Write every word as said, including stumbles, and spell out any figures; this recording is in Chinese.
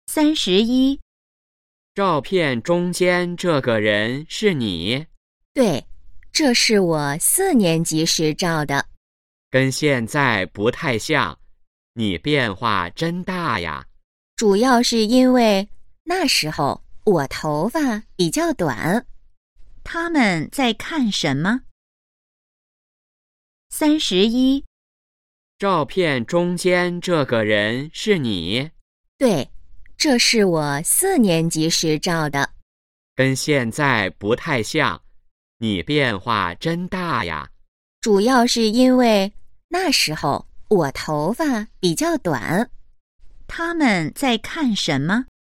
三十一， 照片中间这个人是你？ 对，这是我四年级时照的。 跟现在不太像，你变化真大呀。 主要是因为那时候我头发比较短。他们在看什么？三十一， 照片中间这个人是你？ 对，这是我四年级时照的。 跟现在不太像，你变化真大呀。 主要是因为那时候我头发比较短。他们在看什么？